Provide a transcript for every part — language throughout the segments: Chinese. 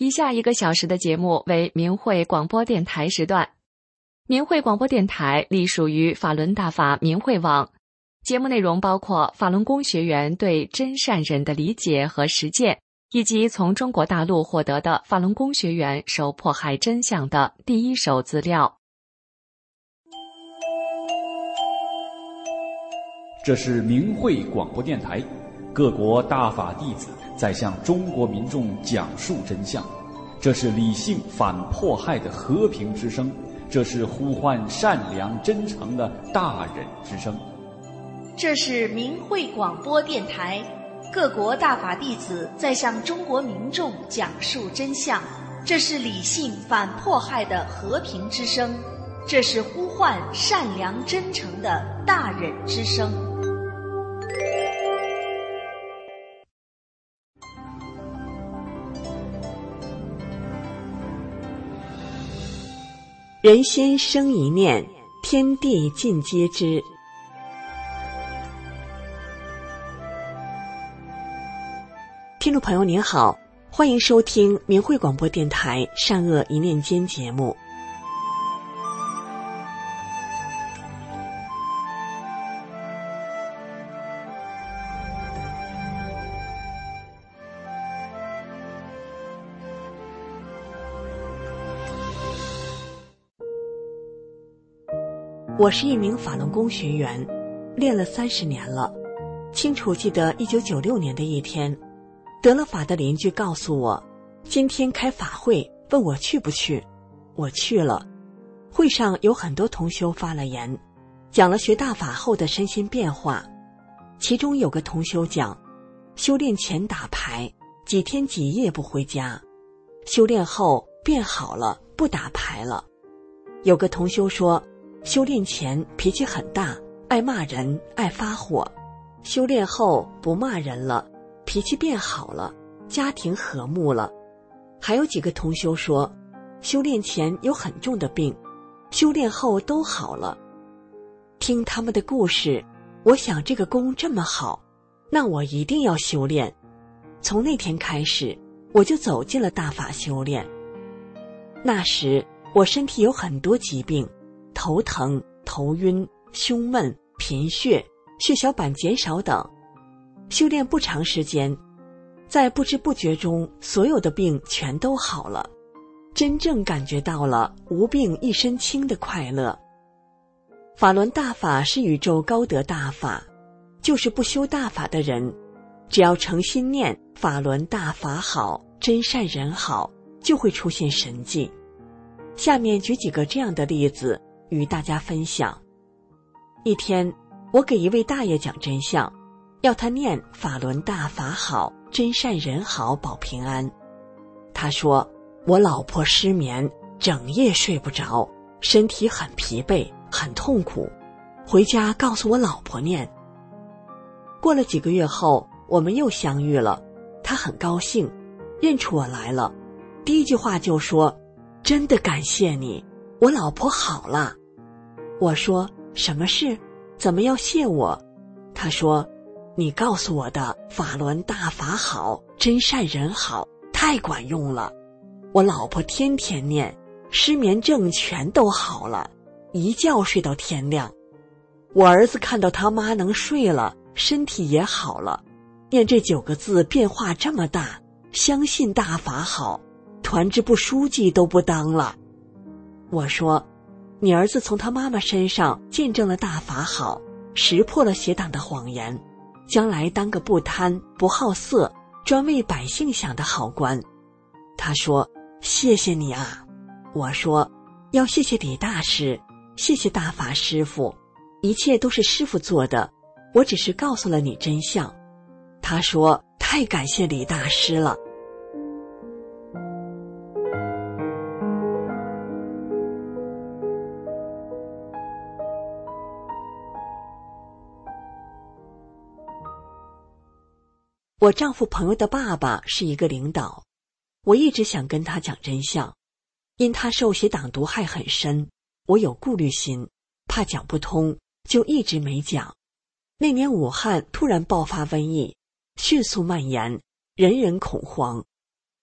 以下1个小时的节目为明慧广播电台时段。明慧广播电台隶属于法轮大法明慧网，节目内容包括法轮功学员对真善忍的理解和实践，以及从中国大陆获得的法轮功学员受迫害真相的第一手资料。 这是明慧广播电台，各国大法弟子在向中国民众讲述真相。这是理性反迫害的和平之声，这是呼唤善良真诚的大忍之声。 这是明慧广播电台，各国大法弟子在向中国民众讲述真相。这是理性反迫害的和平之声，这是呼唤善良真诚的大忍之声。 人心生一念，天地尽皆知。听众朋友您好，欢迎收听明慧广播电台善恶一念间节目。我是一名法轮功学员，练了30年了。清楚记得1996年的一天，得了法的邻居告诉我，今天开法会，问我去不去。我去了。会上有很多同修发了言，讲了学大法后的身心变化。其中有个同修讲，修炼前打牌，几天几夜不回家，修炼后变好了，不打牌了。有个同修说，修炼前脾气很大，爱骂人，爱发火，修炼后不骂人了，脾气变好了，家庭和睦了。还有几个同修说，修炼前有很重的病，修炼后都好了。听他们的故事，我想这个功这么好，那我一定要修炼。从那天开始，我就走进了大法修炼。那时我身体有很多疾病，头疼、头晕、胸闷、贫血、血小板减少等。修炼不长时间，在不知不觉中，所有的病全都好了，真正感觉到了无病一身轻的快乐。法轮大法是宇宙高德大法，就是不修大法的人，只要诚心念法轮大法好，真善人好，就会出现神迹。下面举几个这样的例子与大家分享。一天，我给一位大爷讲真相，要他念法轮大法好，真善人好，保平安。他说，我老婆失眠，整夜睡不着，身体很疲惫，很痛苦，回家告诉我老婆念。过了几个月后，我们又相遇了，他很高兴，认出我来了，第一句话就说，真的感谢你，我老婆好了。我说，什么事？怎么要谢我？他说，你告诉我的法轮大法好，真善人好，太管用了。我老婆天天念，失眠症全都好了，一觉睡到天亮。我儿子看到他妈能睡了，身体也好了，念这9个字变化这么大，相信大法好，团支部书记都不当了。我说，你儿子从他妈妈身上见证了大法好，识破了邪党的谎言，将来当个不贪不好色，专为百姓想的好官。他说，谢谢你啊。我说，要谢谢李大师，谢谢大法师父，一切都是师父做的，我只是告诉了你真相。他说，太感谢李大师了。我丈夫朋友的爸爸是一个领导，我一直想跟他讲真相，因他受邪党毒害很深，我有顾虑心，怕讲不通，就一直没讲。那年武汉突然爆发瘟疫，迅速蔓延，人人恐慌。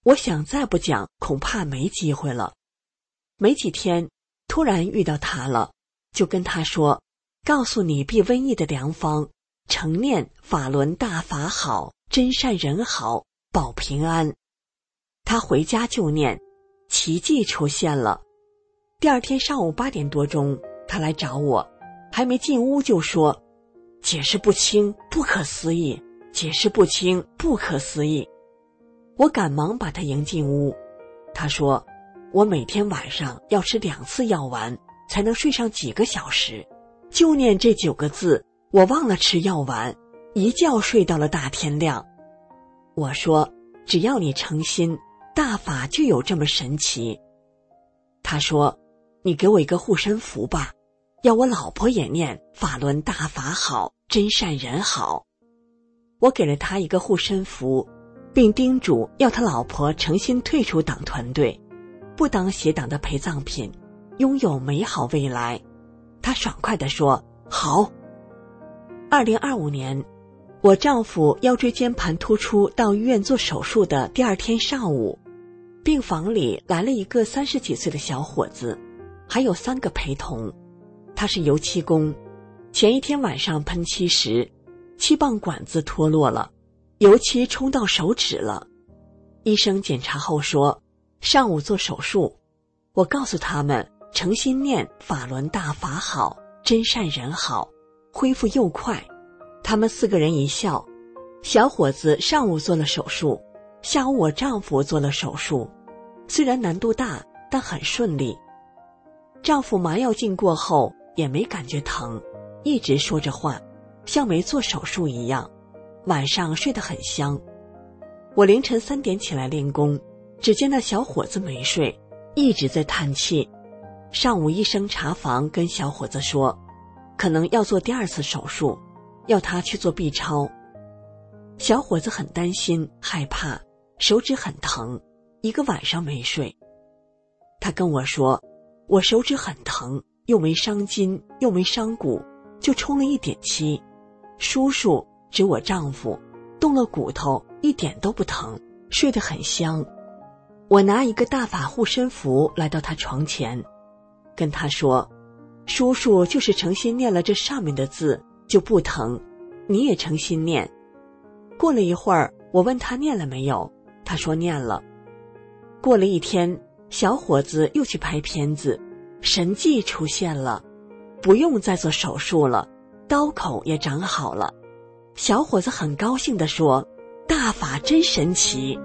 我想再不讲，恐怕没机会了。没几天，突然遇到他了，就跟他说，告诉你避瘟疫的良方，常念法轮大法好，真善人好，保平安。他回家就念，奇迹出现了。第二天上午8点多钟，他来找我，还没进屋就说，解释不清，不可思议，解释不清，不可思议。我赶忙把他迎进屋。他说，我每天晚上要吃2次药丸，才能睡上几个小时，就念这9个字，我忘了吃药丸，一觉睡到了大天亮。我说，只要你诚心，大法就有这么神奇。他说，你给我一个护身符吧，要我老婆也念法轮大法好，真善人好。我给了他一个护身符，并叮嘱要他老婆诚心退出党团队，不当邪党的陪葬品，拥有美好未来。他爽快地说，好。2025年，我丈夫腰椎间盘突出到医院做手术的第2天上午，病房里来了一个30几岁的小伙子，还有3个陪同。他是油漆工，前一天晚上喷漆时，7磅管子脱落了，油漆冲到手指了。医生检查后说，上午做手术。我告诉他们，诚心念法轮大法好，真善人好，恢复又快。他们4个人一笑。小伙子上午做了手术，下午我丈夫做了手术，虽然难度大，但很顺利。丈夫麻药劲过后也没感觉疼，一直说着话，像没做手术一样，晚上睡得很香。我凌晨3点起来练功，只见那小伙子没睡，一直在叹气。上午医生查房跟小伙子说，可能要做第2次手术，要他去做 B 超。小伙子很担心害怕，手指很疼，1个晚上没睡。他跟我说，我手指很疼，又没伤筋又没伤骨，就冲了1点漆。叔叔指我丈夫动了骨头，一点都不疼，睡得很香。我拿一个大法护身符来到他床前，跟他说，叔叔就是诚心念了这上面的字就不疼，你也诚心念。过了一会儿，我问他念了没有，他说念了。过了1天，小伙子又去拍片子，神迹出现了，不用再做手术了，刀口也长好了。小伙子很高兴地说，大法真神奇。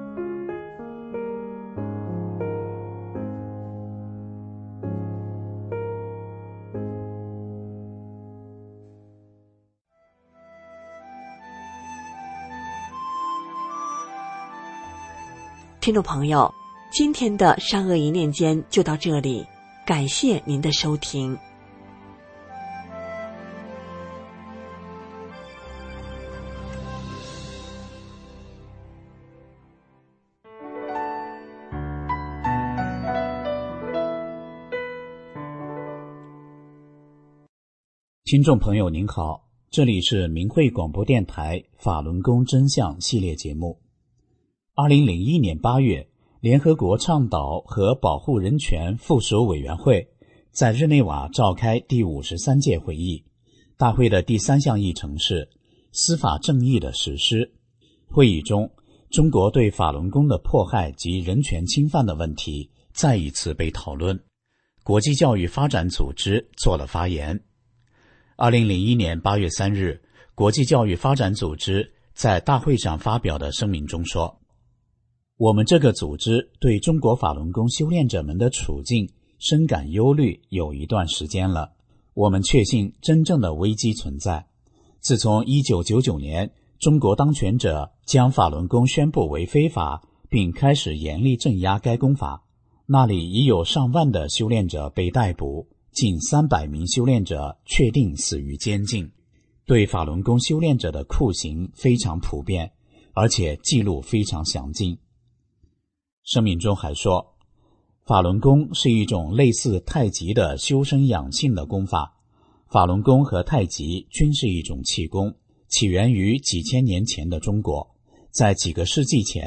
听众朋友，今天的善恶一念间就到这里，感谢您的收听。 听众朋友您好，这里是明慧广播电台法轮功真相系列节目。2001年8月，联合国倡导和保护人权附属委员会在日内瓦召开第53届会议，大会的第3项议程是司法正义的实施。会议中，中国对法轮功的迫害及人权侵犯的问题再一次被讨论。国际教育发展组织做了发言。2001年8月3日，国际教育发展组织在大会上发表的声明中说，我们这个组织对中国法轮功修炼者们的处境深感忧虑有一段时间了。我们确信真正的危机存在。自从1999年中国当权者将法轮功宣布为非法，并开始严厉镇压该功法，那里已有上万的修炼者被逮捕，近300名修炼者确定死于监禁。对法轮功修炼者的酷刑非常普遍，而且记录非常详尽。声明中还说，法轮功是一种类似太极的修身养性的功法。法轮功和太极均是一种气功，起源于几千年前的中国。在几个世纪前，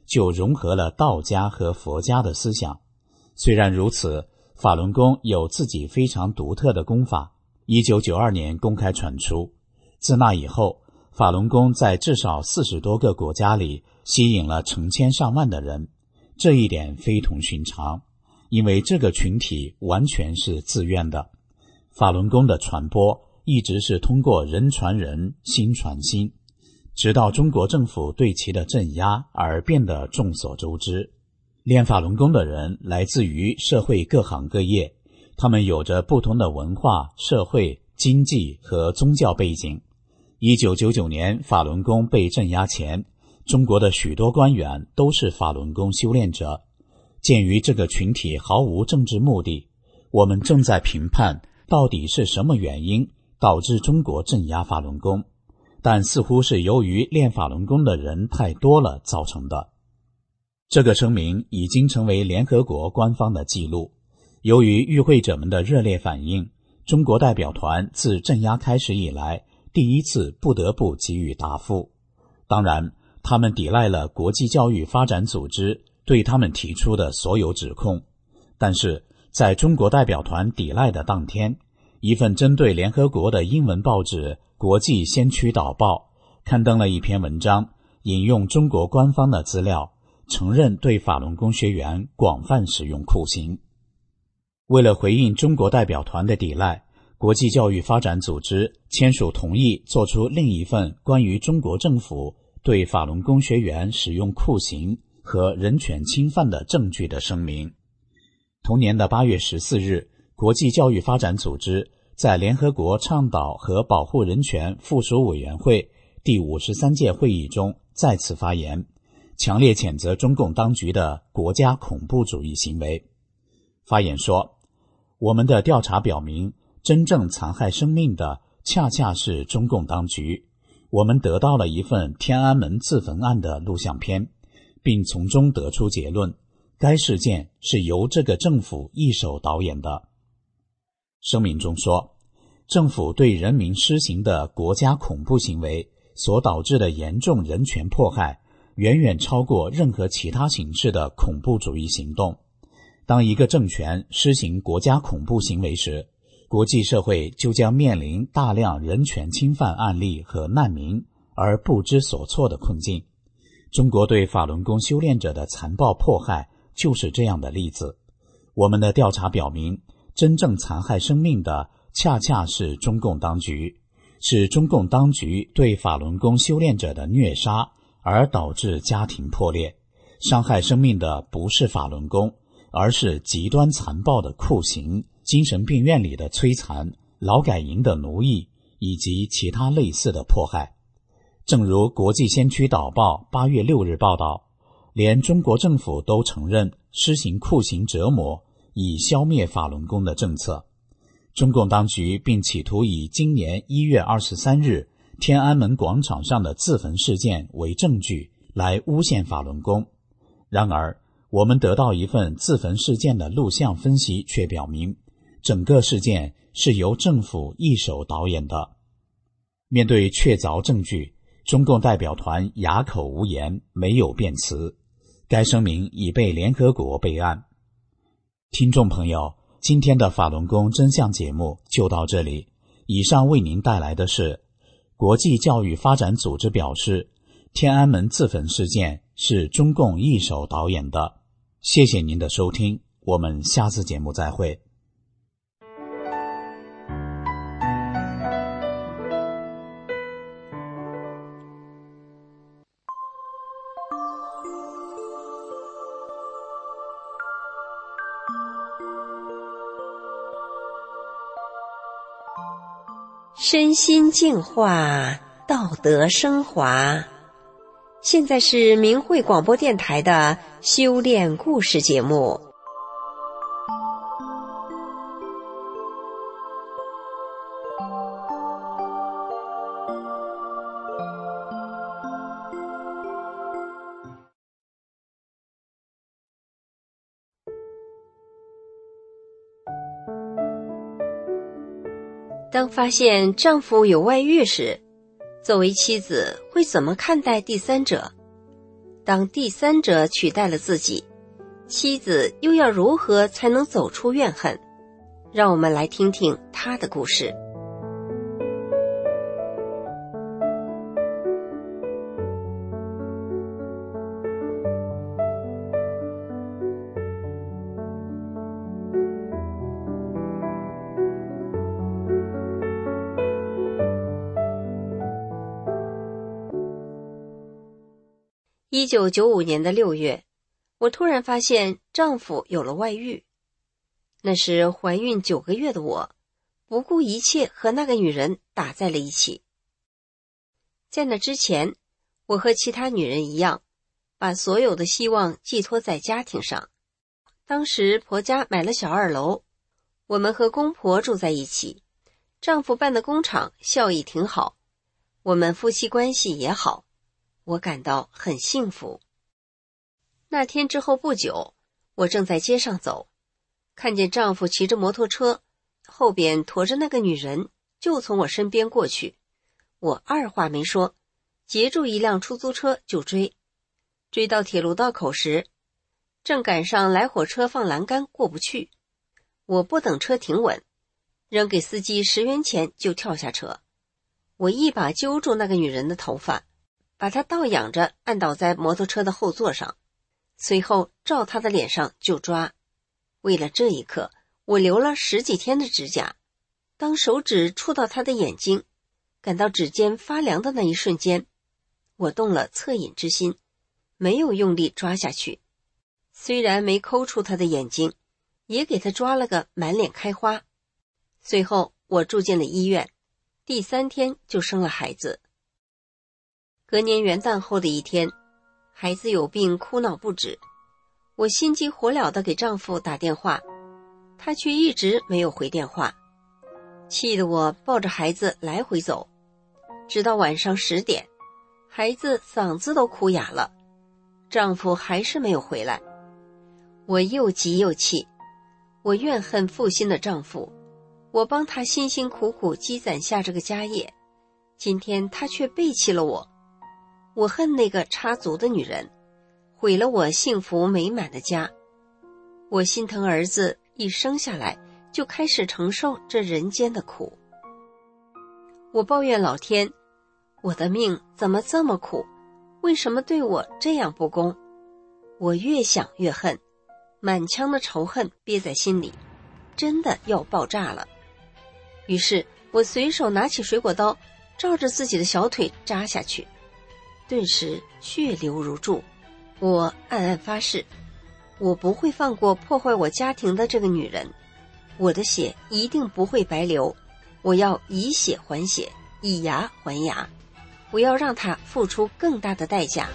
就融合了道家和佛家的思想。虽然如此，法轮功有自己非常独特的功法，1992年公开传出。自那以后，法轮功在至少40多个国家里吸引了成千上万的人，这一点非同寻常，因为这个群体完全是自愿的。法轮功的传播一直是通过人传人，心传心，直到中国政府对其的镇压而变得众所周知。练法轮功的人来自于社会各行各业，他们有着不同的文化、社会、经济和宗教背景。1999年法轮功被镇压前，中国的许多官员都是法轮功修炼者。鉴于这个群体毫无政治目的，我们正在评判到底是什么原因导致中国镇压法轮功，但似乎是由于练法轮功的人太多了造成的。这个声明已经成为联合国官方的记录。由于与会者们的热烈反应，中国代表团自镇压开始以来第一次不得不给予答复。当然，他们抵赖了国际教育发展组织对他们提出的所有指控。但是在中国代表团抵赖的当天，一份针对联合国的英文报纸《国际先驱导报》刊登了一篇文章，引用中国官方的资料，承认对法轮功学员广泛使用酷刑。为了回应中国代表团的抵赖，国际教育发展组织签署同意做出另一份关于中国政府对法轮功学员使用酷刑和人权侵犯的证据的声明。同年的8月14日，国际教育发展组织在联合国倡导和保护人权附属委员会第53届会议中再次发言，强烈谴责中共当局的国家恐怖主义行为。发言说，我们的调查表明，真正残害生命的恰恰是中共当局。我们得到了一份天安门自焚案的录像片，并从中得出结论，该事件是由这个政府一手导演的。声明中说，政府对人民施行的国家恐怖行为所导致的严重人权迫害，远远超过任何其他形式的恐怖主义行动。当一个政权施行国家恐怖行为时，国际社会就将面临大量人权侵犯案例和难民而不知所措的困境。中国对法轮功修炼者的残暴迫害就是这样的例子。我们的调查表明，真正残害生命的恰恰是中共当局，是中共当局对法轮功修炼者的虐杀而导致家庭破裂。伤害生命的不是法轮功，而是极端残暴的酷刑、精神病院里的摧残、劳改营的奴役以及其他类似的迫害。正如国际先驱导报8月6日报道，连中国政府都承认施行酷刑折磨以消灭法轮功的政策。中共当局并企图以今年1月23日天安门广场上的自焚事件为证据来诬陷法轮功。然而，我们得到一份自焚事件的录像分析却表明，整个事件是由政府一手导演的。面对确凿证据，中共代表团哑口无言，没有辩词。该声明已被联合国备案。听众朋友，今天的法轮功真相节目就到这里。以上为您带来的是国际教育发展组织表示，天安门自焚事件是中共一手导演的。谢谢您的收听，我们下次节目再会。 身心净化，道德升华。现在是明慧广播电台的修炼故事节目。当发现丈夫有外遇时，作为妻子会怎么看待第三者？ 当第三者取代了自己，妻子又要如何才能走出怨恨？让我们来听听她的故事。1995年的6月，我突然发现丈夫有了外遇。那时怀孕9个月的我，不顾一切和那个女人打在了一起。在那之前，我和其他女人一样，把所有的希望寄托在家庭上。当时婆家买了小2楼，我们和公婆住在一起，丈夫办的工厂效益挺好，我们夫妻关系也好，我感到很幸福。那天之后不久，我正在街上走，看见丈夫骑着摩托车，后边驮着那个女人，就从我身边过去。我二话没说，截住一辆出租车就追。追到铁路道口时，正赶上来火车放栏杆过不去。我不等车停稳，扔给司机10元钱就跳下车。我一把揪住那个女人的头发，把她倒仰着按倒在摩托车的后座上，随后照她的脸上就抓。为了这一刻，我留了10几天的指甲。当手指触到她的眼睛，感到指尖发凉的那一瞬间，我动了恻隐之心，没有用力抓下去。虽然没抠出她的眼睛，也给她抓了个满脸开花。随后我住进了医院，第3天就生了孩子。隔年元旦后的一天，孩子有病哭闹不止，我心急火燎地给丈夫打电话，他却一直没有回电话，气得我抱着孩子来回走，直到晚上10点，孩子嗓子都哭哑了，丈夫还是没有回来。我又急又气，我怨恨负心的丈夫，我帮他辛辛苦苦积攒下这个家业，今天他却背弃了我。我恨那个插足的女人，毁了我幸福美满的家。我心疼儿子一生下来就开始承受这人间的苦。我抱怨老天，我的命怎么这么苦？为什么对我这样不公？我越想越恨，满腔的仇恨憋在心里，真的要爆炸了。于是我随手拿起水果刀，照着自己的小腿扎下去，顿时血流如注。我暗暗发誓，我不会放过破坏我家庭的这个女人，我的血一定不会白流，我要以血还血，以牙还牙，不要让她付出更大的代价。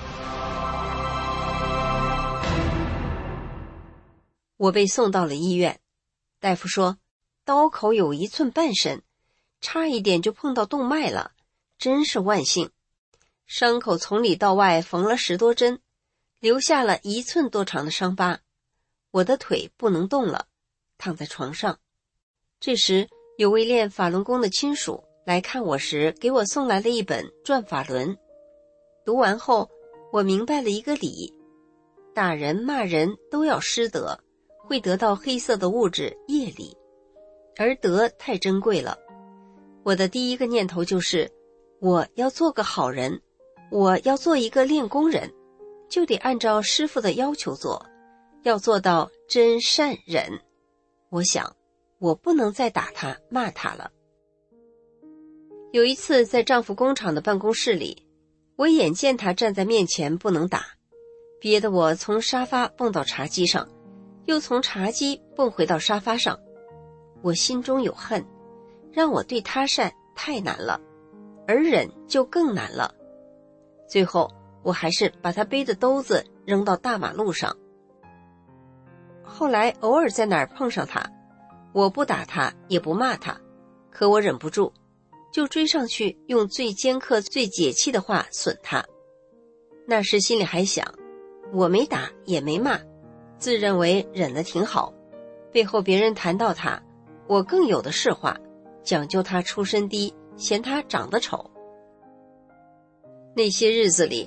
我被送到了医院，大夫说刀口有1寸半深，差一点就碰到动脉了，真是万幸。伤口从里到外缝了10多针，留下了1寸多长的伤疤。我的腿不能动了，躺在床上。这时有位练法轮功的亲属来看我时，给我送来了一本《转法轮》。读完后，我明白了一个理：打人骂人都要失德，会得到黑色的物质业力，而德太珍贵了。我的第一个念头就是，我要做个好人，我要做一个练功人，就得按照师父的要求做，要做到真善忍。我想，我不能再打他骂他了。有一次在丈夫工厂的办公室里，我眼见他站在面前不能打，憋得我从沙发蹦到茶几上，又从茶几蹦回到沙发上。我心中有恨，让我对他善太难了，而忍就更难了。最后我还是把他背的兜子扔到大马路上。后来偶尔在哪儿碰上他，我不打他也不骂他，可我忍不住，就追上去用最尖刻最解气的话损他。那时心里还想，我没打也没骂，自认为忍得挺好，背后别人谈到他，我更有的是话，讲究他出身低，嫌他长得丑。那些日子里，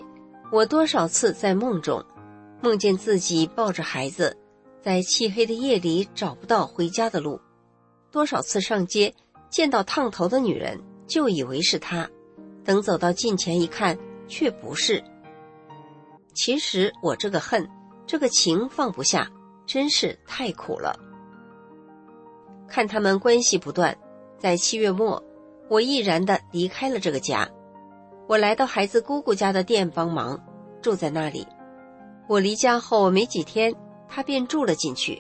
我多少次在梦中梦见自己抱着孩子，在漆黑的夜里找不到回家的路，多少次上街见到烫头的女人就以为是她，等走到近前一看却不是。其实我这个恨，这个情放不下，真是太苦了。看他们关系不断，在7月末，我毅然地离开了这个家。我来到孩子姑姑家的店帮忙，住在那里。我离家后没几天，他便住了进去。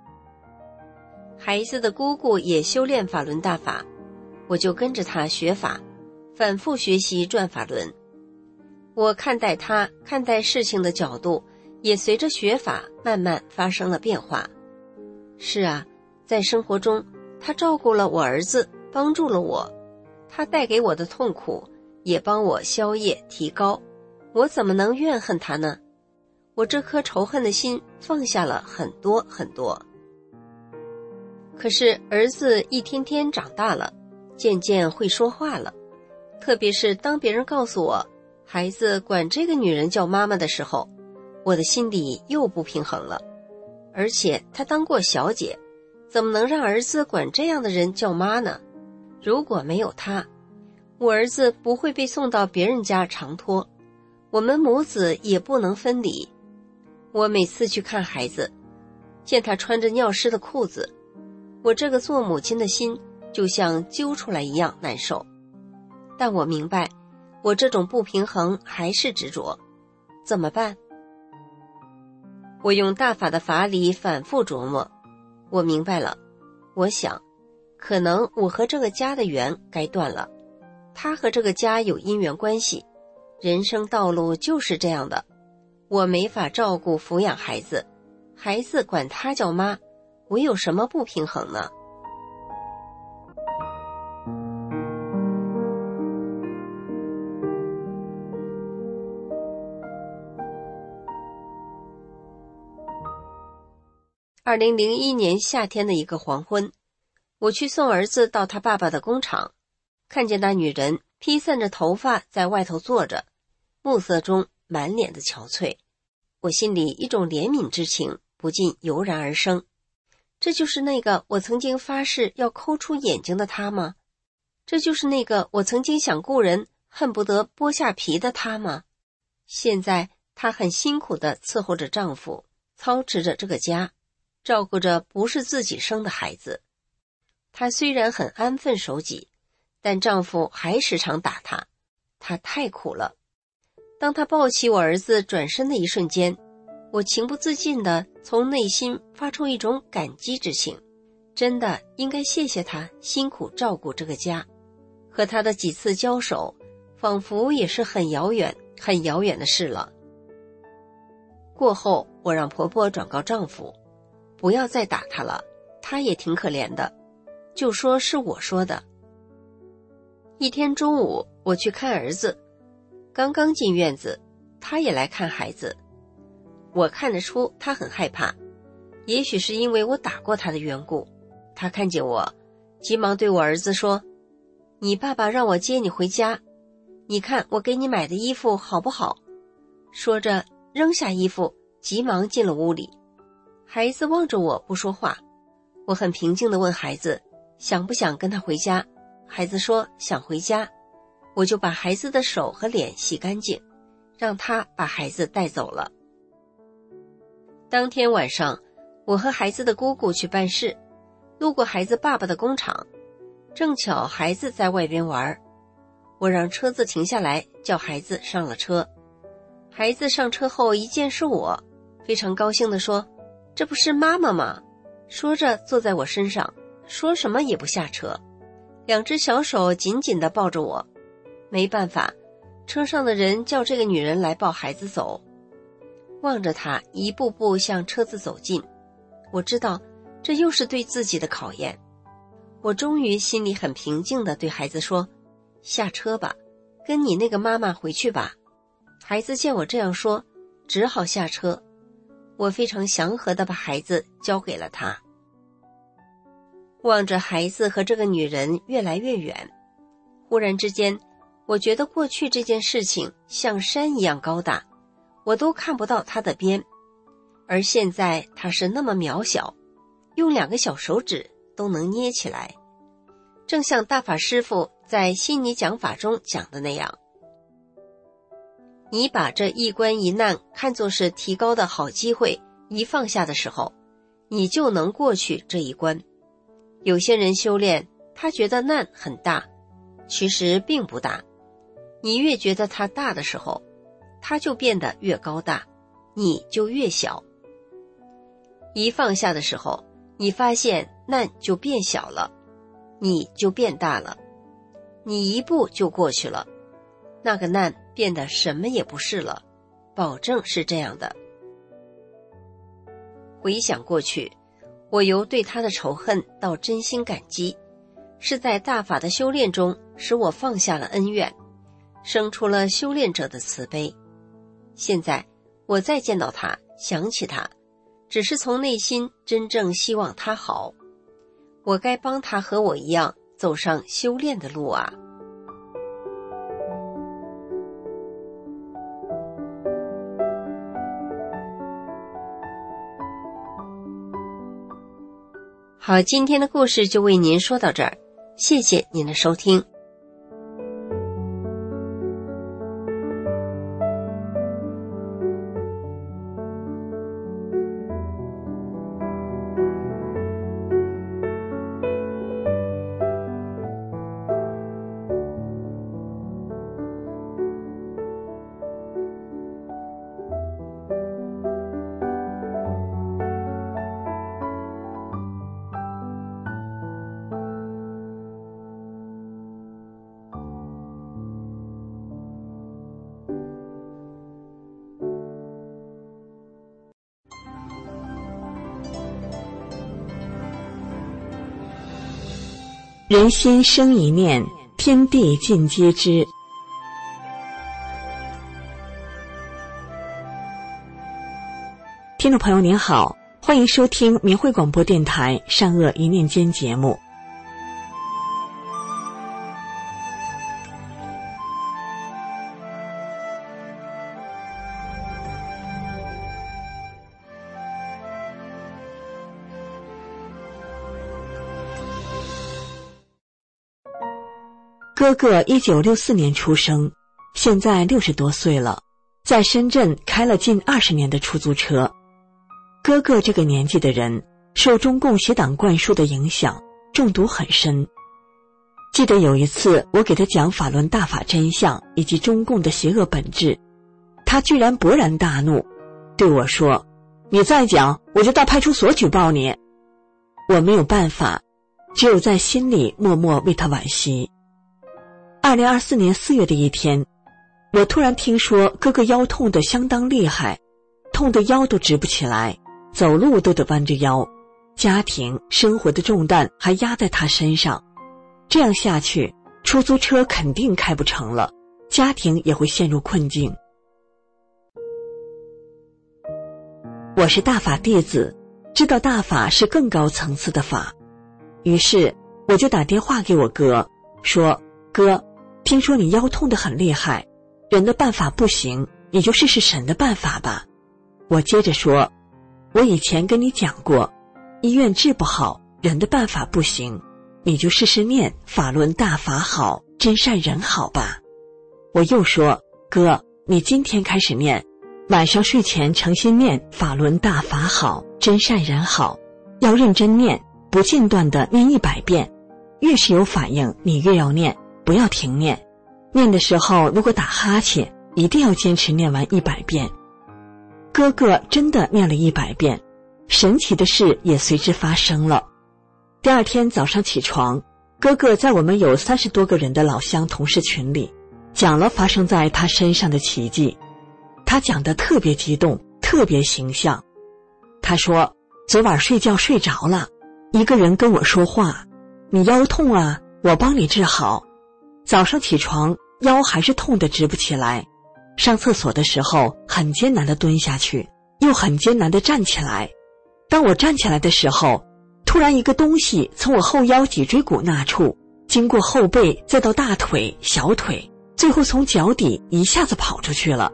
孩子的姑姑也修炼法轮大法，我就跟着他学法，反复学习转法轮。我看待他看待事情的角度也随着学法慢慢发生了变化。是啊，在生活中他照顾了我儿子，帮助了我，他带给我的痛苦也帮我消业提高，我怎么能怨恨他呢？我这颗仇恨的心放下了很多很多。可是儿子一天天长大了，渐渐会说话了，特别是当别人告诉我孩子管这个女人叫妈妈的时候，我的心里又不平衡了。而且她当过小姐，怎么能让儿子管这样的人叫妈呢？如果没有她，我儿子不会被送到别人家长托，我们母子也不能分离。我每次去看孩子，见他穿着尿湿的裤子，我这个做母亲的心就像揪出来一样难受。但我明白，我这种不平衡还是执着，怎么办？我用大法的法理反复琢磨，我明白了。我想，可能我和这个家的缘该断了，他和这个家有因缘关系，人生道路就是这样的。我没法照顾抚养孩子，孩子管他叫妈，我有什么不平衡呢？2001年夏天的一个黄昏，我去送儿子到他爸爸的工厂，看见那女人披散着头发在外头坐着，暮色中满脸的憔悴，我心里一种怜悯之情不禁油然而生。这就是那个我曾经发誓要抠出眼睛的他吗？这就是那个我曾经想雇人恨不得剥下皮的他吗？现在她很辛苦地伺候着丈夫，操持着这个家，照顾着不是自己生的孩子。她虽然很安分守己，但丈夫还时常打她，她太苦了。当她抱起我儿子转身的一瞬间，我情不自禁地从内心发出一种感激之情，真的应该谢谢她辛苦照顾这个家。和她的几次交手，仿佛也是很遥远很遥远的事了。过后，我让婆婆转告丈夫，不要再打她了，她也挺可怜的，就说是我说的。一天中午，我去看儿子，刚刚进院子，他也来看孩子。我看得出他很害怕，也许是因为我打过他的缘故。他看见我，急忙对我儿子说：“你爸爸让我接你回家，你看我给你买的衣服好不好？”说着扔下衣服，急忙进了屋里。孩子望着我不说话，我很平静地问孩子想不想跟他回家。孩子说想回家，我就把孩子的手和脸洗干净，让他把孩子带走了。当天晚上，我和孩子的姑姑去办事，路过孩子爸爸的工厂，正巧孩子在外边玩，我让车子停下来，叫孩子上了车。孩子上车后一见是我，非常高兴地说：“这不是妈妈吗？”说着坐在我身上，说什么也不下车，两只小手紧紧地抱着我。没办法，车上的人叫这个女人来抱孩子走。望着她一步步向车子走近，我知道这又是对自己的考验。我终于心里很平静地对孩子说：“下车吧，跟你那个妈妈回去吧。”孩子见我这样说，只好下车。我非常祥和地把孩子交给了他。望着孩子和这个女人越来越远，忽然之间，我觉得过去这件事情像山一样高大， 我都看不到它的边，而现在它是那么渺小，用2个小手指都能捏起来，正像大法师父在悉尼讲法中讲的那样。你把这一关一难看作是提高的好机会，一放下的时候，你就能过去这一关。有些人修炼，他觉得难很大，其实并不大。你越觉得它大的时候，它就变得越高大，你就越小。一放下的时候，你发现难就变小了，你就变大了，你一步就过去了，那个难变得什么也不是了，保证是这样的。回想过去，我由对他的仇恨到真心感激，是在大法的修炼中使我放下了恩怨，生出了修炼者的慈悲。现在我再见到他，想起他，只是从内心真正希望他好，我该帮他和我一样走上修炼的路啊。好，今天的故事就为您说到这儿，谢谢您的收听。 人心生一念，天地尽皆知。听众朋友您好，欢迎收听明慧广播电台善恶一念间节目。哥哥1964年出生，现在60多岁了，在深圳开了近20年的出租车。哥哥这个年纪的人，受中共邪党灌输的影响，中毒很深。记得有一次我给他讲法轮大法真相以及中共的邪恶本质，他居然勃然大怒，对我说：“你再讲，我就到派出所举报你。”我没有办法，只有在心里默默为他惋惜。2024年4月的一天，我突然听说哥哥腰痛得相当厉害，痛得腰都直不起来，走路都得弯着腰，家庭生活的重担还压在他身上。这样下去，出租车肯定开不成了，家庭也会陷入困境。我是大法弟子，知道大法是更高层次的法，于是我就打电话给我哥，说：“哥，听说你腰痛得很厉害，人的办法不行，你就试试神的办法吧。”我接着说：“我以前跟你讲过，医院治不好，人的办法不行，你就试试念法轮大法好，真善人好吧。”我又说：“哥，你今天开始念，晚上睡前诚心念法轮大法好，真善人好，要认真念，不间断地念100遍，越是有反应你越要念，不要停念。念的时候如果打哈欠，一定要坚持念完100遍。”哥哥真的念了100遍，神奇的事也随之发生了。第二天早上起床，哥哥在我们有30多个人的老乡同事群里讲了发生在他身上的奇迹。他讲得特别激动，特别形象。他说：“昨晚睡觉睡着了，一个人跟我说话，你腰痛啊，我帮你治好。早上起床腰还是痛得直不起来，上厕所的时候很艰难地蹲下去，又很艰难地站起来。当我站起来的时候，突然一个东西从我后腰脊椎骨那处经过后背，再到大腿、小腿，最后从脚底一下子跑出去了。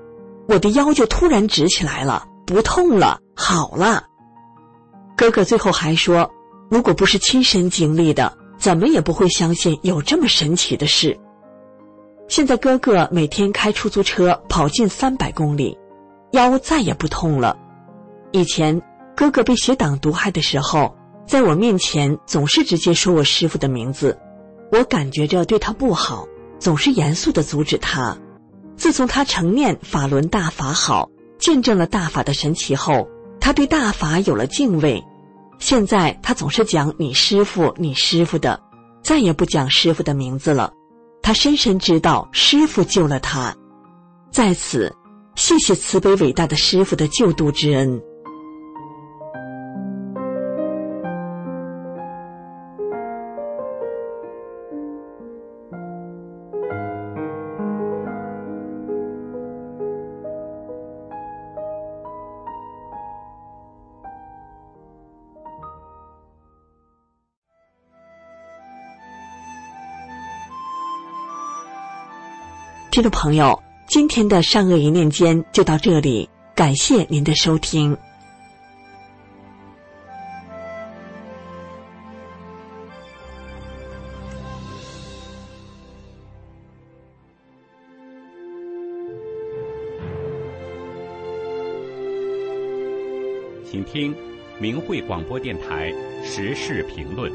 我的腰就突然直起来了，不痛了，好了。哥哥最后还说，如果不是亲身经历的，怎么也不会相信有这么神奇的事。现在哥哥每天开出租车跑近300公里，腰再也不痛了。以前哥哥被邪党毒害的时候，在我面前总是直接说我师父的名字，我感觉着对他不好，总是严肃地阻止他。自从他承念法轮大法好，见证了大法的神奇后，他对大法有了敬畏。现在他总是讲你师父你师父的，再也不讲师父的名字了。他深深知道师父救了他，在此谢谢慈悲伟大的师父的救度之恩。听众朋友，今天的善恶一念间就到这里，感谢您的收听。 请听明慧广播电台时事评论。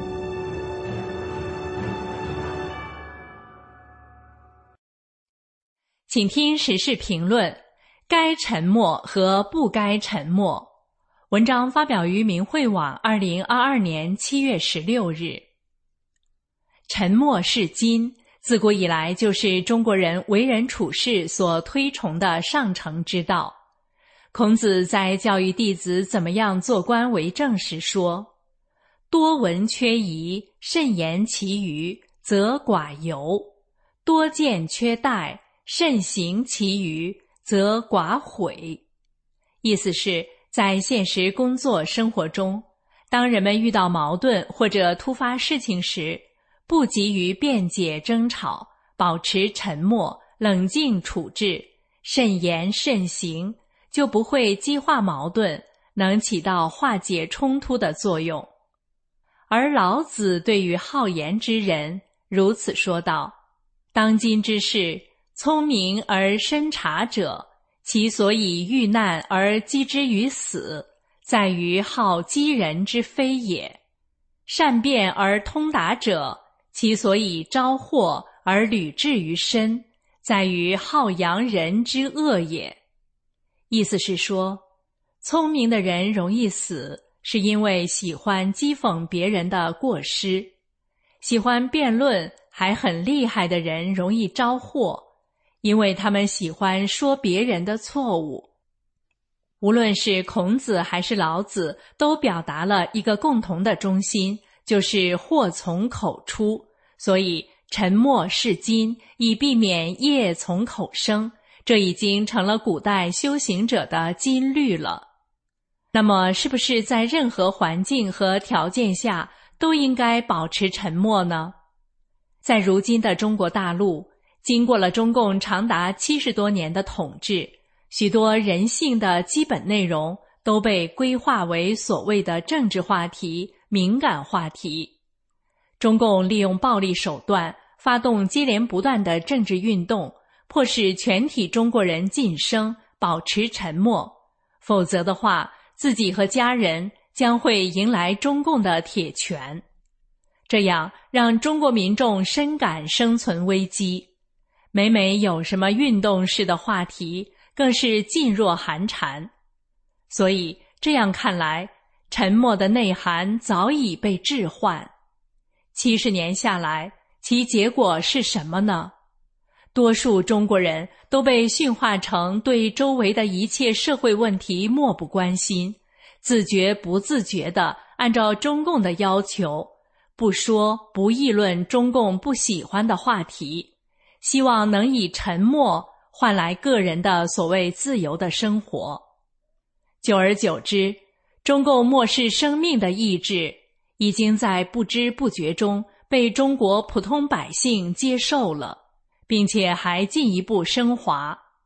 请听时事评论，该沉默和不该沉默。文章发表于明慧网2022年7月16日。沉默是金，自古以来就是中国人为人处事所推崇的上乘之道。孔子在教育弟子怎么样做官为政时说：多闻缺仪，慎言其余，则寡尤；多见缺待，慎行其余，则寡悔。意思是，在现实工作生活中，当人们遇到矛盾或者突发事情时，不急于辩解争吵，保持沉默，冷静处置，慎言慎行，就不会激化矛盾，能起到化解冲突的作用。而老子对于好言之人如此说道：当今之事，聪明而深察者，其所以遇难而击之于死，在于好击人之非也；善辩而通达者，其所以招祸而屡至于身，在于好扬人之恶也。意思是说，聪明的人容易死，是因为喜欢讥讽别人的过失；喜欢辩论还很厉害的人容易招祸，因为他们喜欢说别人的错误。无论是孔子还是老子，都表达了一个共同的中心，就是祸从口出，所以沉默是金，以避免业从口生，这已经成了古代修行者的金律了。那么，是不是在任何环境和条件下都应该保持沉默呢？在如今的中国大陆，经过了中共长达70多年的统治，许多人性的基本内容都被规划为所谓的政治话题、敏感话题。中共利用暴力手段，发动接连不断的政治运动，迫使全体中国人噤声，保持沉默，否则的话，自己和家人将会迎来中共的铁拳。这样让中国民众深感生存危机。每每有什么运动式的话题，更是噤若寒蝉。所以这样看来，沉默的内涵早已被置换。70年下来，其结果是什么呢？多数中国人都被驯化成对周围的一切社会问题漠不关心，自觉不自觉地按照中共的要求，不说不议论中共不喜欢的话题，希望能以沉默换来个人的所谓自由的生活。久而久之，中共漠视生命的意志已经在不知不觉中被中国普通百姓接受了，并且还进一步升华。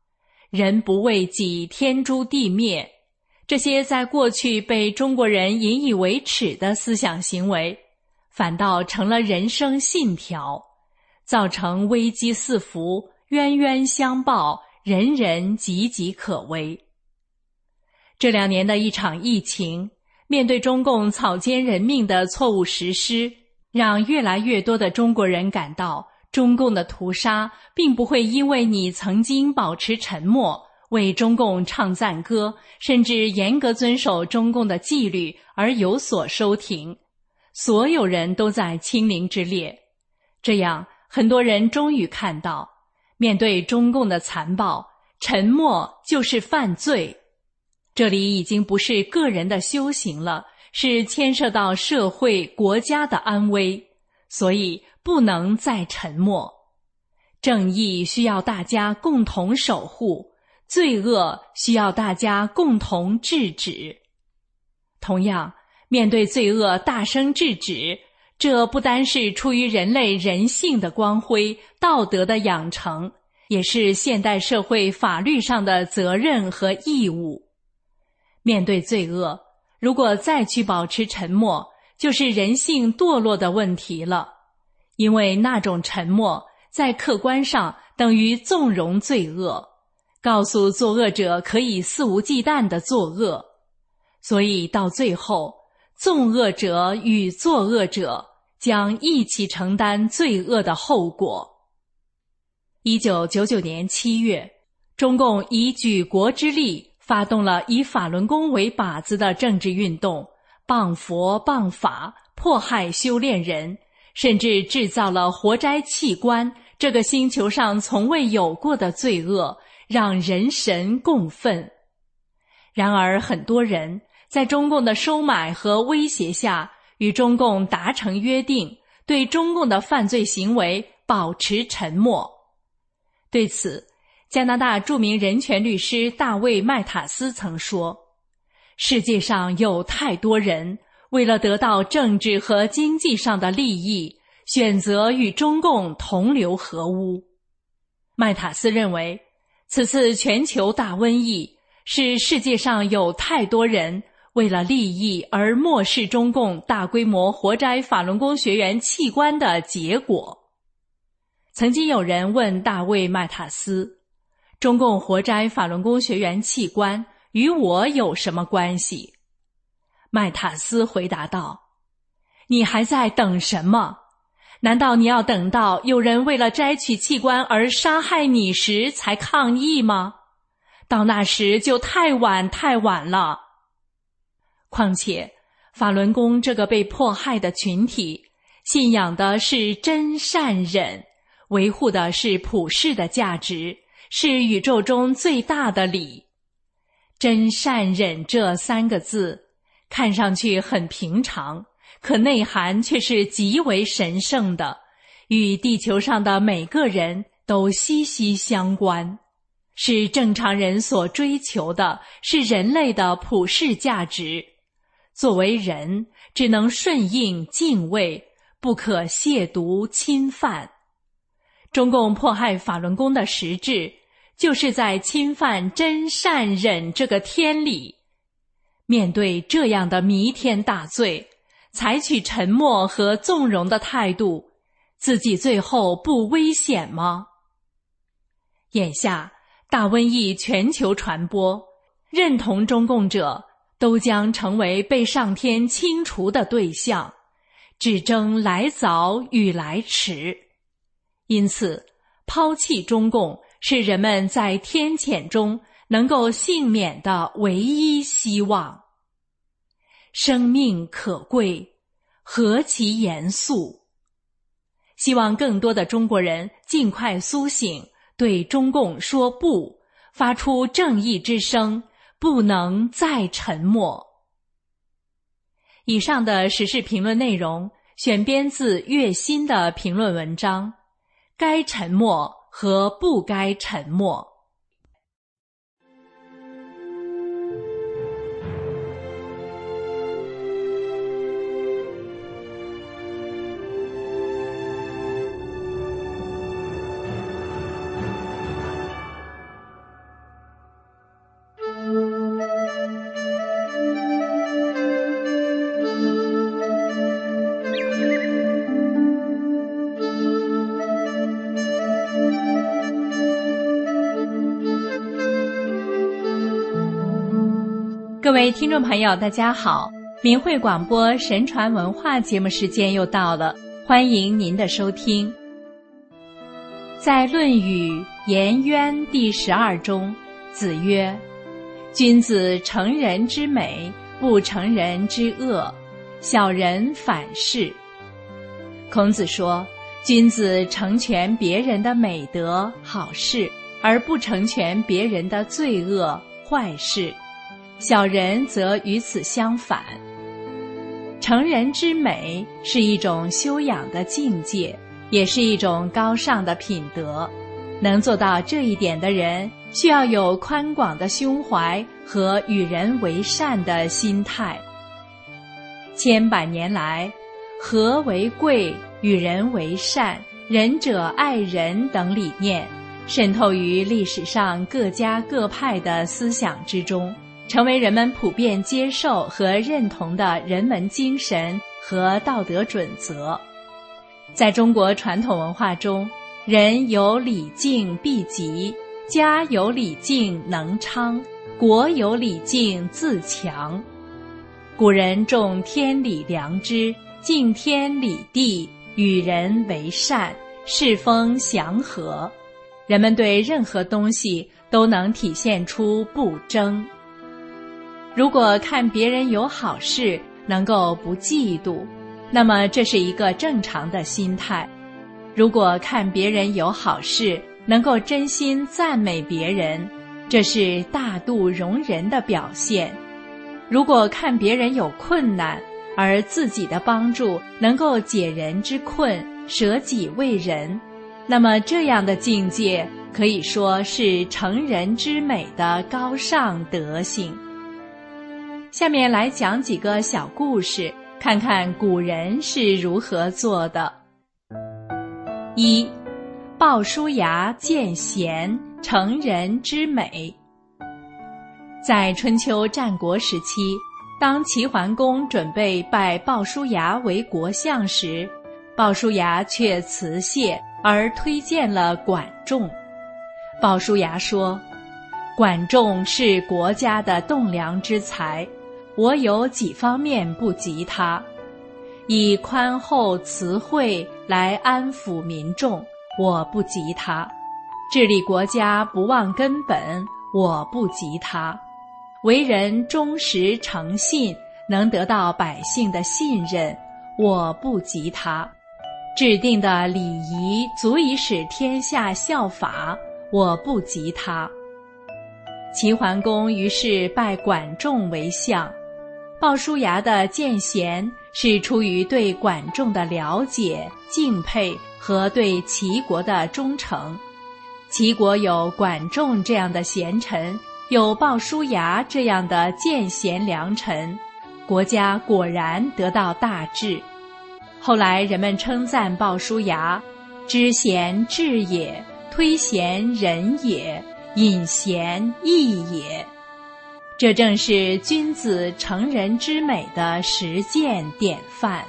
人不为己，天诛地灭，这些在过去被中国人引以为耻的思想行为，反倒成了人生信条，造成危机四伏，冤冤相报，人人岌岌可危。这2年的一场疫情，面对中共草菅人命的错误实施，让越来越多的中国人感到，中共的屠杀并不会因为你曾经保持沉默，为中共唱赞歌，甚至严格遵守中共的纪律而有所收停。所有人都在清零之列。这样，很多人终于看到，面对中共的残暴，沉默就是犯罪。这里已经不是个人的修行了，是牵涉到社会国家的安危，所以不能再沉默。正义需要大家共同守护，罪恶需要大家共同制止。同样，面对罪恶大声制止，这不单是出于人类人性的光辉、道德的养成，也是现代社会法律上的责任和义务。面对罪恶，如果再去保持沉默，就是人性堕落的问题了。因为那种沉默，在客观上等于纵容罪恶，告诉作恶者可以肆无忌惮地作恶。所以到最后，纵恶者与作恶者将一起承担罪恶的后果。1999年7月，中共以举国之力发动了以法轮功为靶子的政治运动，谤佛谤法，迫害修炼人，甚至制造了活摘器官这个星球上从未有过的罪恶，让人神共愤。然而很多人在中共的收买和威胁下，与中共达成约定，对中共的犯罪行为保持沉默。对此，加拿大著名人权律师大卫·麦塔斯曾说，世界上有太多人为了得到政治和经济上的利益，选择与中共同流合污。麦塔斯认为，此次全球大瘟疫是世界上有太多人为了利益而漠视中共大规模活摘法轮功学员器官的结果。曾经有人问大卫·麦塔斯，中共活摘法轮功学员器官与我有什么关系？麦塔斯回答道，你还在等什么？难道你要等到有人为了摘取器官而杀害你时才抗议吗？到那时就太晚太晚了。况且，法轮功这个被迫害的群体，信仰的是真善忍，维护的是普世的价值，是宇宙中最大的理。真善忍这3个字，看上去很平常，可内涵却是极为神圣的，与地球上的每个人都息息相关，是正常人所追求的，是人类的普世价值。作为人，只能顺应敬畏，不可亵渎侵犯。中共迫害法轮功的实质，就是在侵犯真善忍这个天理。面对这样的弥天大罪，采取沉默和纵容的态度，自己最后不危险吗？眼下大瘟疫全球传播，认同中共者都将成为被上天清除的对象，只争来早与来迟。因此，抛弃中共是人们在天谴中能够幸免的唯一希望。生命可贵，何其严肃！希望更多的中国人尽快苏醒，对中共说不，发出正义之声，不能再沉默。以上的时事评论内容选编自月薪的评论文章，该沉默和不该沉默。 各位听众朋友，大家好，明慧广播神传文化节目时间又到了，欢迎您的收听。在《论语·颜渊》第12中，子曰：君子成人之美，不成人之恶，小人反是。孔子说，君子成全别人的美德好事，而不成全别人的罪恶坏事，小人则与此相反。成人之美是一种修养的境界，也是一种高尚的品德。能做到这一点的人，需要有宽广的胸怀和与人为善的心态。千百年来，和为贵、与人为善、仁者爱人等理念渗透于历史上各家各派的思想之中，成为人们普遍接受和认同的人文精神和道德准则。在中国传统文化中，人有礼敬必极，家有礼敬能昌，国有礼敬自强。古人重天理良知，敬天理地，与人为善，世风祥和。人们对任何东西都能体现出不争。如果看别人有好事，能够不嫉妒，那么这是一个正常的心态。如果看别人有好事，能够真心赞美别人，这是大度容人的表现。如果看别人有困难，而自己的帮助能够解人之困，舍己为人，那么这样的境界可以说是成人之美的高尚德行。下面来讲几个小故事，看看古人是如何做的。一，鲍叔牙见贤，成人之美。在春秋战国时期，当齐桓公准备拜鲍叔牙为国相时，鲍叔牙却辞谢而推荐了管仲。鲍叔牙说，管仲是国家的栋梁之才，我有几方面不及他。以宽厚慈惠来安抚民众，我不及他；治理国家不忘根本，我不及他；为人忠实诚信，能得到百姓的信任，我不及他；制定的礼仪足以使天下效法，我不及他。齐桓公于是拜管仲为相。鲍叔牙的见贤是出于对管仲的了解、敬佩和对齐国的忠诚。齐国有管仲这样的贤臣，有鲍叔牙这样的见贤良臣，国家果然得到大治。后来人们称赞鲍叔牙，知贤智也，推贤仁也，引贤义也。这正是君子成人之美的实践典范。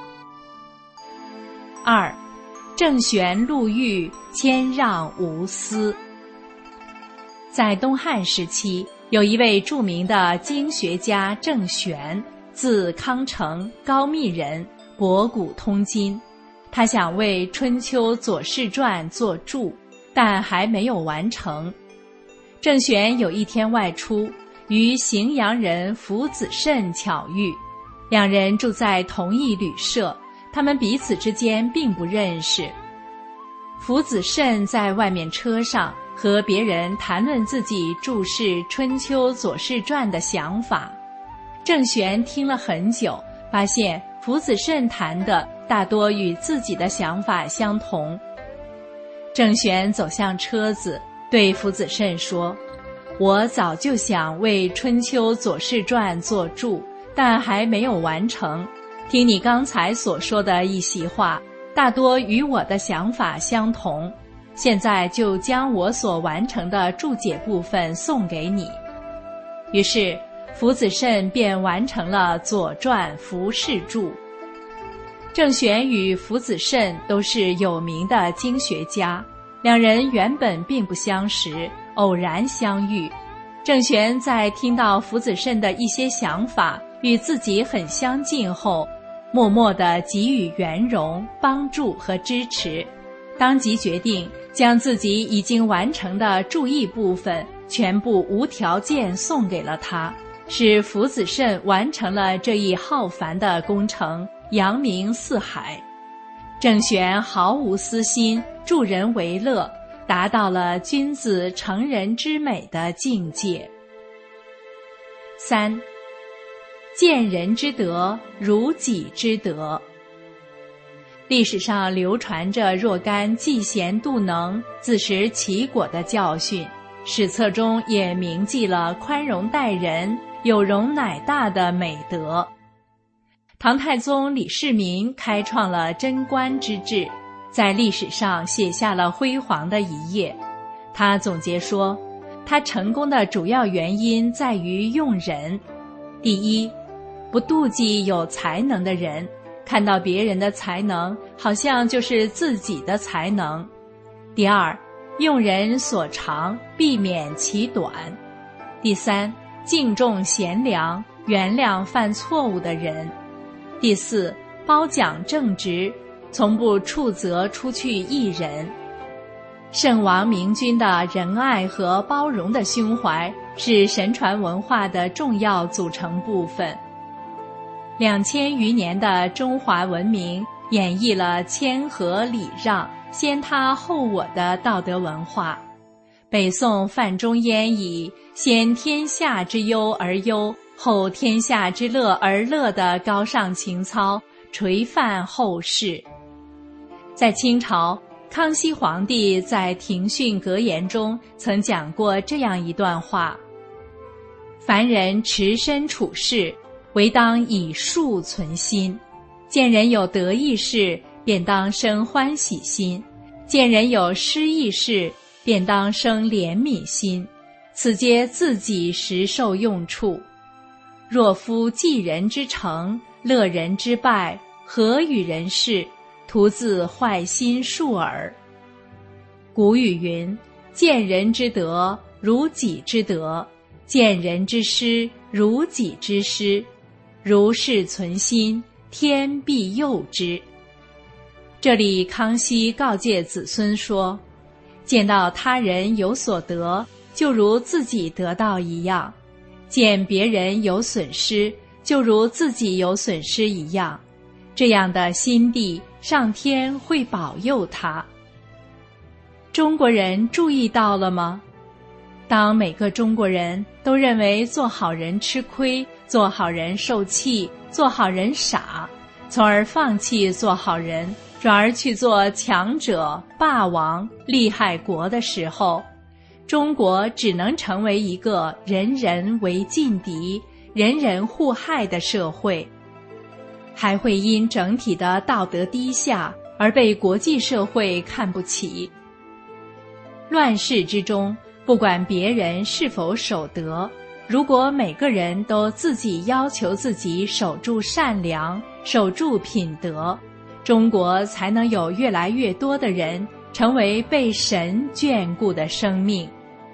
二，郑玄入狱，谦让无私。在东汉时期，有一位著名的经学家郑玄，字康成，高密人，博古通今。他想为《春秋左氏传》作注，但还没有完成。郑玄有一天外出，与荥阳人符子慎巧遇，两人住在同一旅社，他们彼此之间并不认识。符子慎在外面车上和别人谈论自己注释《春秋左氏传》的想法。郑玄听了很久，发现符子慎谈的大多与自己的想法相同。郑玄走向车子，对符子慎说，我早就想为《春秋左氏传》作注，但还没有完成。听你刚才所说的一席话，大多与我的想法相同。现在就将我所完成的注解部分送给你。于是，符子慎便完成了《左传》符氏注。郑玄与符子慎都是有名的经学家，两人原本并不相识，偶然相遇。 郑玄在听到福子慎的一些想法与自己很相近后，默默地给予圆融、帮助和支持，当即决定将自己已经完成的注译部分全部无条件送给了他，使福子慎完成了这一浩繁的工程，扬名四海。郑玄毫无私心，助人为乐，达到了君子成人之美的境界。3. 见人之德，如己之德。历史上流传着若干嫉贤妒能、自食其果的教训，史册中也铭记了宽容待人、有容乃大的美德。唐太宗李世民开创了贞观之治，在历史上写下了辉煌的一页。他总结说，他成功的主要原因在于用人。第一，不妒忌有才能的人，看到别人的才能好像就是自己的才能。第二，用人所长，避免其短。第三，敬重贤良，原谅犯错误的人。第四，褒奖正直，从不处责出去艺人。圣王明君的仁爱和包容的胸怀是神传文化的重要组成部分。2000余年的中华文明演绎了谦和礼让、先他后我的道德文化。北宋范仲淹以先天下之忧而忧，后天下之乐而乐的高尚情操垂范后世。在清朝，康熙皇帝在庭训格言中曾讲过这样一段话：凡人持身处世，唯当以恕存心，见人有得意事，便当生欢喜心；见人有失意事，便当生怜悯心。此皆自己实受用处。若夫济人之成，乐人之败，何与人事？徒自坏心术耳。古语云：见人之德，如己之德；见人之失，如己之失。如是存心，天必佑之。这里康熙告诫子孙说，见到他人有所得，就如自己得到一样；见别人有损失，就如自己有损失一样。这样的心地，上天会保佑他。中国人注意到了吗？当每个中国人都认为做好人吃亏，做好人受气，做好人傻，从而放弃做好人，转而去做强者、霸王、利害国的时候，中国只能成为一个人人为劲敌、人人互害的社会，还会因整体的道德低下而被国际社会看不起。乱世之中，不管别人是否守德，如果每个人都自己要求自己守住善良，守住品德，中国才能有越来越多的人成为被神眷顾的生命。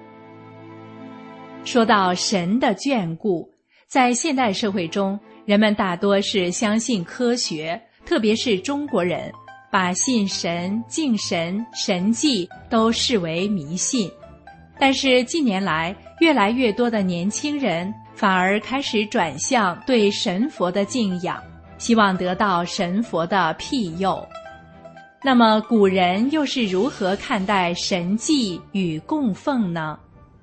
说到神的眷顾，在现代社会中，人们大多是相信科学，特别是中国人，把信神、敬神、神迹都视为迷信。但是近年来，越来越多的年轻人反而开始转向对神佛的敬仰，希望得到神佛的庇佑。那么古人又是如何看待神迹与供奉呢？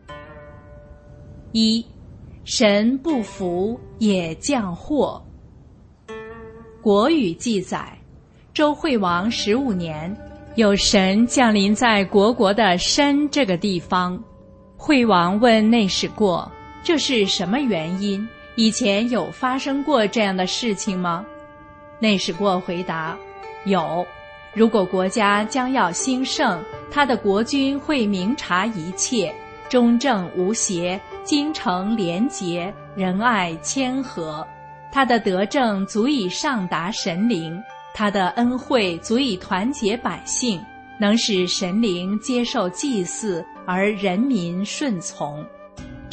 一，神不福也降祸。国语记载，周惠王15年，有神降临在国的申这个地方。惠王问内史过，这是什么原因？以前有发生过这样的事情吗？内史过回答，有。如果国家将要兴盛，他的国君会明察一切，忠正无邪，精诚廉洁，仁爱谦和。他的德政足以上达神灵，他的恩惠足以团结百姓，能使神灵接受祭祀而人民顺从。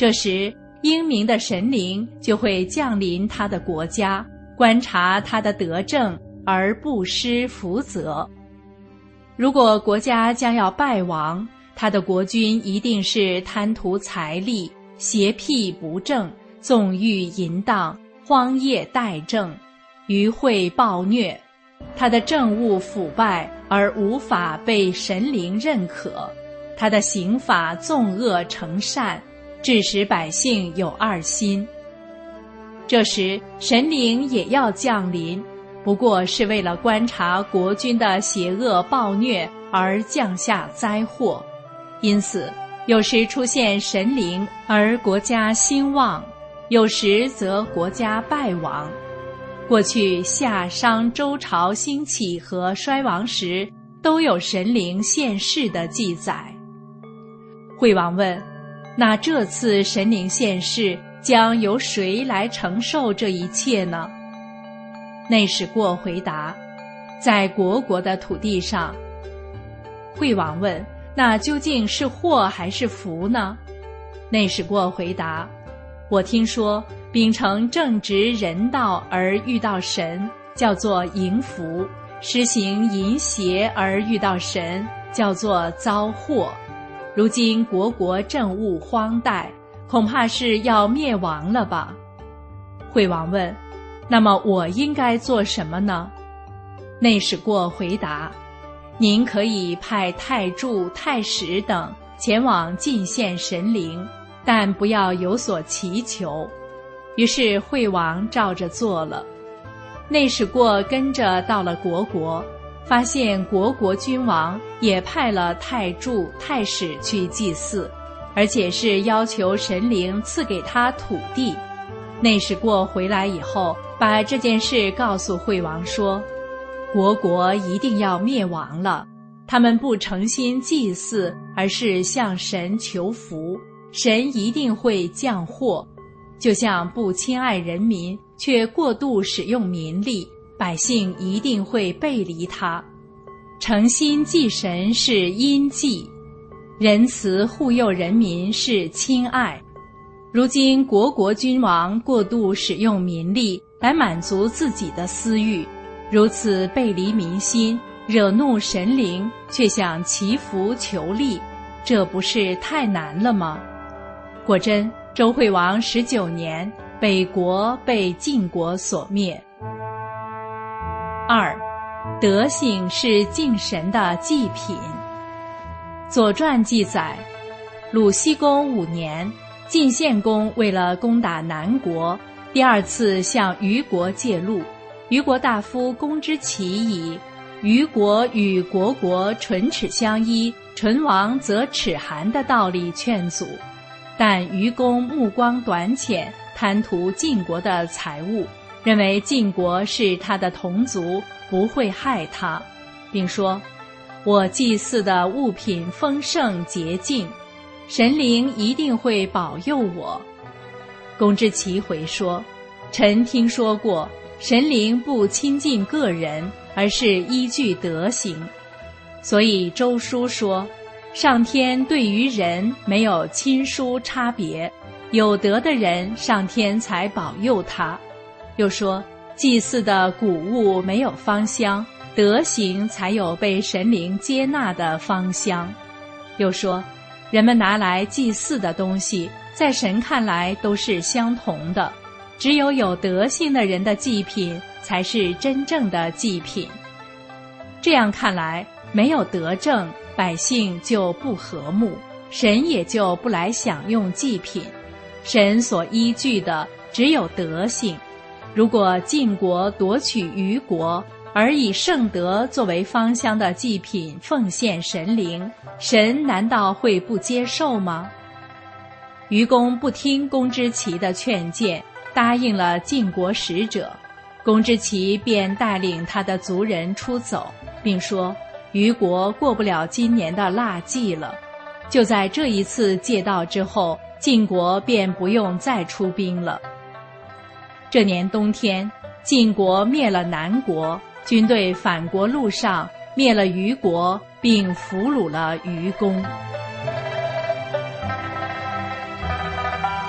这时英明的神灵就会降临他的国家，观察他的德政而不施福泽。如果国家将要败亡，他的国君一定是贪图财力、邪僻不正、纵欲淫荡、荒业怠政、愚秽暴虐，他的政务腐败而无法被神灵认可，他的刑法纵恶成善，致使百姓有二心。这时神灵也要降临，不过是为了观察国君的邪恶暴虐而降下灾祸。因此有时出现神灵而国家兴旺，有时则国家败亡。过去夏商周朝兴起和衰亡时都有神灵现世的记载。惠王问，那这次神灵现世将由谁来承受这一切呢？内史过回答，在国的土地上。惠王问，那究竟是祸还是福呢？内史过回答，我听说秉承正直人道而遇到神，叫做迎福；施行淫邪而遇到神，叫做遭祸。如今国政务荒怠，恐怕是要灭亡了吧？惠王问，那么我应该做什么呢？内史过回答，您可以派太柱、太史等前往进献神灵，但不要有所祈求。于是惠王照着做了。内史过跟着到了国，发现国君王也派了太柱、太史去祭祀，而且是要求神灵赐给他土地。内史过回来以后，把这件事告诉惠王说，国一定要灭亡了，他们不诚心祭祀，而是向神求福，神一定会降祸。就像不亲爱人民，却过度使用民力，百姓一定会背离他。诚心祭神是阴祭，仁慈护佑人民是亲爱。如今国君王过度使用民力来满足自己的私欲，如此背离民心，惹怒神灵，却想祈福求利，这不是太难了吗？果真周惠王19年，北国被晋国所灭。2. 德行是敬神的祭品。左传记载，鲁僖公5年，晋献公为了攻打南国，第二次向虞国借路。虞国大夫公之奇以虞国与国唇齿相依，唇亡则齿寒的道理劝阻，但虞公目光短浅，贪图晋国的财物，认为晋国是他的同族，不会害他，并说，我祭祀的物品丰盛洁净，神灵一定会保佑我。公之奇回说，臣听说过，神灵不亲近个人，而是依据德行。所以周书说，上天对于人没有亲疏差别，有德的人上天才保佑他。又说，祭祀的谷物没有芳香，德行才有被神灵接纳的芳香。又说，人们拿来祭祀的东西，在神看来都是相同的，只有有德性的人的祭品才是真正的祭品。这样看来，没有德政，百姓就不和睦，神也就不来享用祭品。神所依据的只有德性。如果晋国夺取虞国，而以圣德作为芳香的祭品奉献神灵，神难道会不接受吗？虞公不听公之奇的劝谏，答应了晋国使者。公之奇便带领他的族人出走，并说，虞国过不了今年的腊祭了。就在这一次借道之后，晋国便不用再出兵了。这年冬天，晋国灭了南国，军队返国路上灭了虞国，并俘虏了虞公。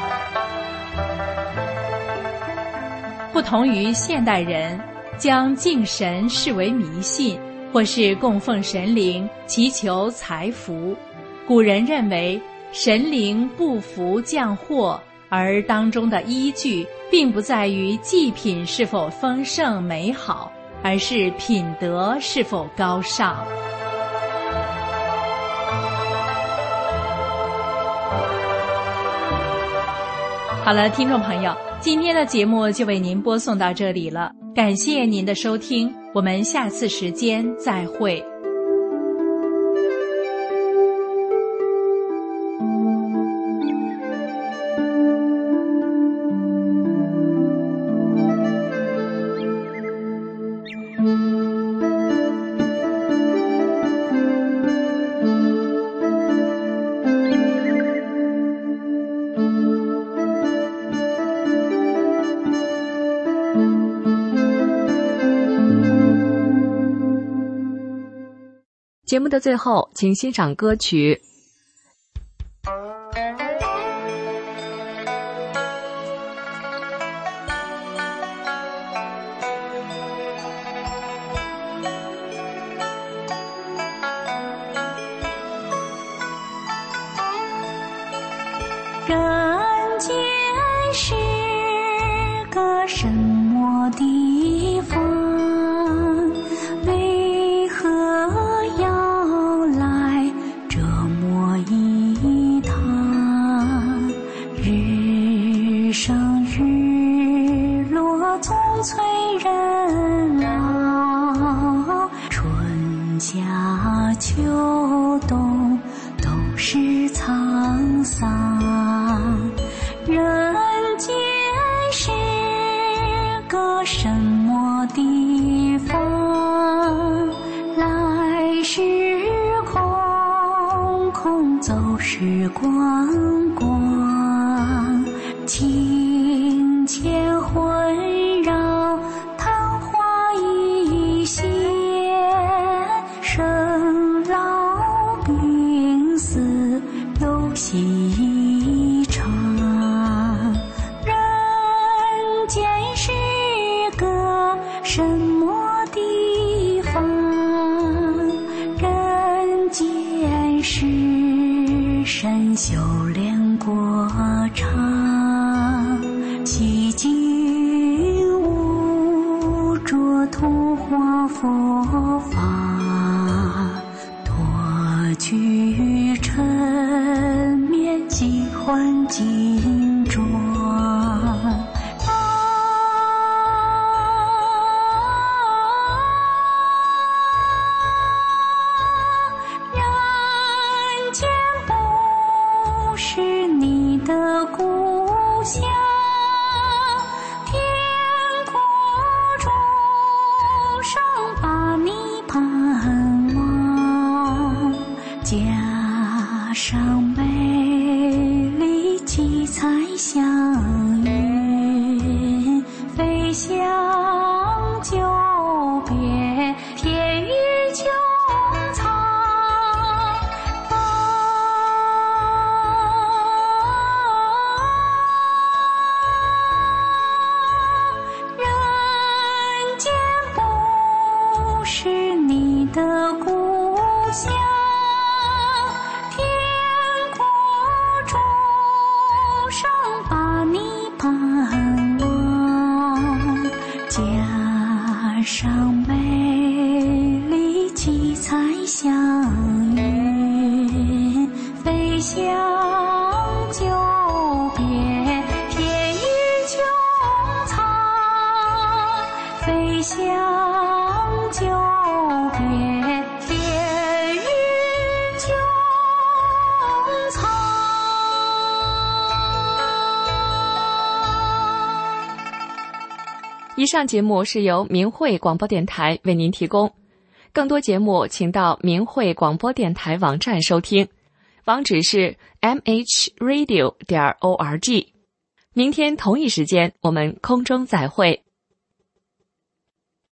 不同于现代人将敬神视为迷信，或是供奉神灵祈求财福。古人认为神灵不福降祸，而当中的依据并不在于祭品是否丰盛美好，而是品德是否高尚。好了，听众朋友，今天的节目就为您播送到这里了，感谢您的收听，我们下次时间再会。 节目的最后，请欣赏歌曲人间是个什么地方？为何要来这么一趟？日升日落总催人老，春夏秋冬都是沧桑。人间是个什么地方？来时空空，走时光光，情牵环绕，昙花一现，生老病死游戏一场。人间是个什么地方？人间是神修炼过场，洗净污浊同化佛法，脱去尘面即还金装。人间不是你的故乡，天国众生把你盼望，加上美丽七彩祥云，飞翔久别天与穹苍。人间不是你的故乡，天国众生把你盼望，加上美丽七彩祥云，飞翔久别天与穹苍，飞翔久别天与穹苍。 以上节目是由明慧广播电台为您提供，更多节目请到明慧广播电台网站收听，网址是 mhradio.org。明天同一时间我们空中再会。